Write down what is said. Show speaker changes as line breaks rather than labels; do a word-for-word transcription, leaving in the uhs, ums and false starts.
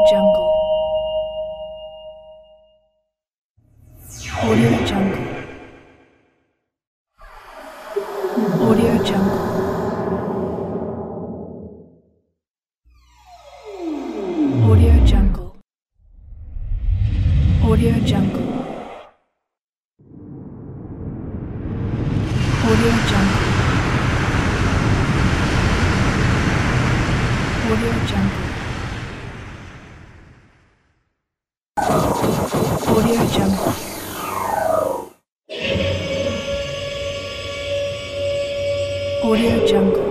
Jungle. Audio Jungle. Audio Jungle. Audio Jungle. Audio Jungle. Audio Jungle. Audio Jungle. Audio Jungle. Audio Jungle.